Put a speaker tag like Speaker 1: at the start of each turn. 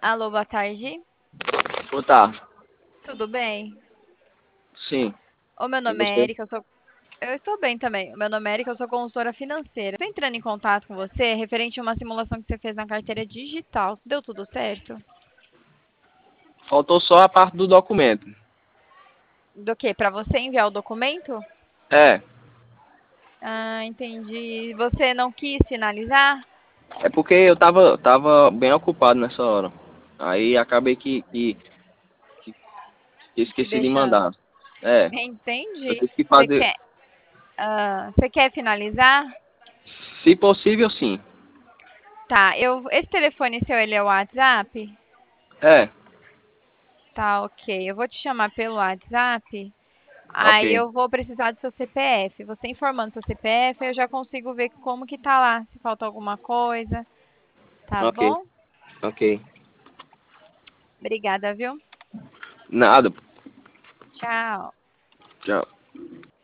Speaker 1: Alô, boa tarde.
Speaker 2: Boa tarde.
Speaker 1: Tudo bem?
Speaker 2: Sim.
Speaker 1: O meu
Speaker 2: E
Speaker 1: nome é
Speaker 2: você?
Speaker 1: Erika, eu estou bem também. O meu nome é Erika, eu sou consultora financeira. Estou entrando em contato com você referente a uma simulação que você fez na carteira digital. Deu tudo certo?
Speaker 2: Faltou só a parte do documento.
Speaker 1: Do que? Para você enviar o documento?
Speaker 2: É,
Speaker 1: Ah, entendi. Você não quis finalizar?
Speaker 2: é porque eu tava bem ocupado nessa hora. Aí acabei que
Speaker 1: Que
Speaker 2: esqueci de
Speaker 1: deixando.
Speaker 2: mandar. É, eu
Speaker 1: Entendi.
Speaker 2: tive que
Speaker 1: Você
Speaker 2: fazer.
Speaker 1: quer, você quer finalizar?
Speaker 2: Se possível, sim.
Speaker 1: Tá. Esse telefone seu, ele é o WhatsApp?
Speaker 2: É,
Speaker 1: Tá, ok. Eu vou te chamar pelo WhatsApp.
Speaker 2: ok,
Speaker 1: Aí eu vou precisar do seu CPF. Você informando seu CPF, eu já consigo ver como que tá lá, se falta alguma coisa, tá
Speaker 2: ok,
Speaker 1: bom?
Speaker 2: ok.
Speaker 1: Obrigada, viu?
Speaker 2: Nada.
Speaker 1: Tchau.
Speaker 2: Tchau.